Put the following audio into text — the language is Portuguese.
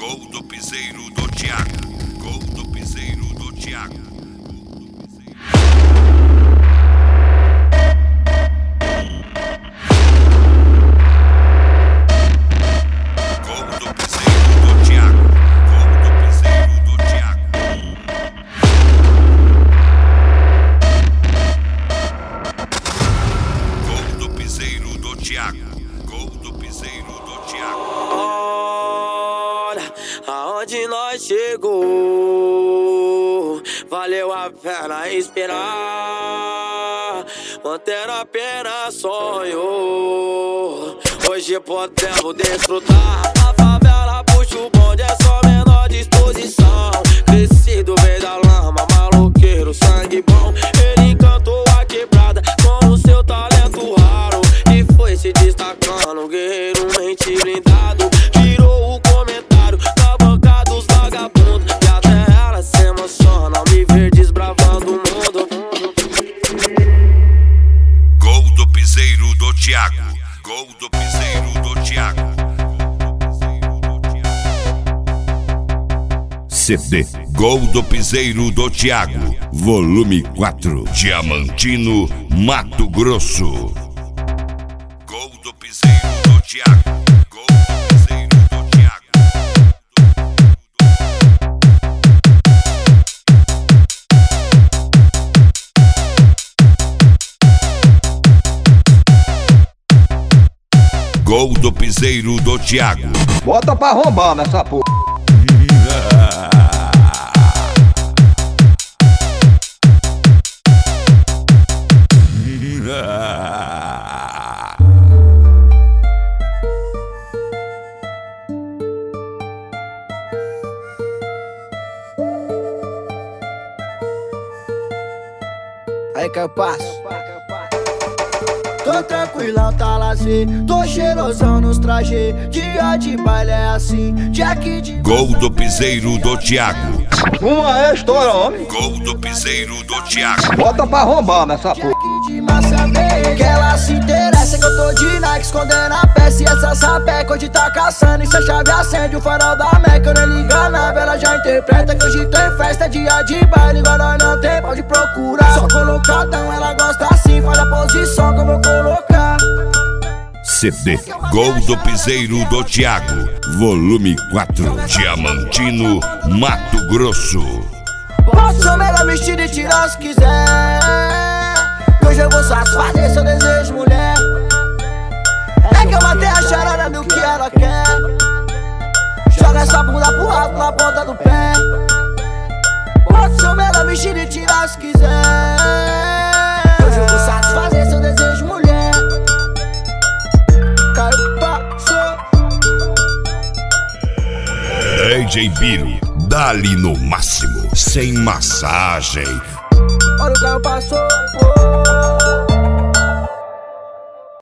Gol do piseiro do Thiago. Gol do piseiro do Thiago. Gol do piseiro do Thiago. Gol do piseiro do Thiago. Gol do piseiro do Thiago. Gol do piseiro do Thiago. Aonde nós chegou, valeu a pena esperar, mantendo apenas sonho. Hoje podemos desfrutar. A favela puxa o bonde, é só menor disposição. Crescido veio da lama, maloqueiro, sangue bom. Ele encantou a quebrada com o seu talento raro e foi se destacando, guerreiro mente blindado. Virou o comentário na banca dos vagabundos, e até ela se emociona ao me ver desbravando o mundo. Gol do piseiro do Thiago. Gol do piseiro do Thiago. CD Gol do piseiro do Thiago, volume 4, Diamantino, Mato Grosso. Gol do piseiro do Thiago. Gol do piseiro do Thiago. Gol do piseiro do Thiago. Bota pra arrombar nessa porra. Aí que eu passo. Tô tranquilão, tá lazer. Tô cheirosão nos trajes. Dia de baile é assim. Jack de... Gol do piseiro do Thiago. Uma é história, homem. Gol do piseiro do Thiago. Bota pra arrombar nessa porra. Jack de massa verde. Que ela se interessa que eu tô de Nike escondendo a peça. E essa sapeca hoje tá caçando. E se a chave acende o farol da Meca. Eu nem liga nada, ela já interpreta que hoje tem festa. Dia de baile, igual nós não tem pode procurar. Só colocadão, ela gosta assim. Faz a posição que eu vou colocar. CD Gol do piseiro do Thiago, volume 4, Diamantino, Mato Grosso. Posso ser o melhor vestido e tirar se quiser. Hoje eu vou satisfazer seu desejo, mulher. É que eu matei a charada do que ela quer. Joga essa bunda pro alto na ponta do pé. Posso ser o melhor vestido e tirar se quiser. Hoje eu vou satisfazer seu desejo, mulher. DJ Biro, dá-lhe no máximo, sem massagem. Olha o carro passou.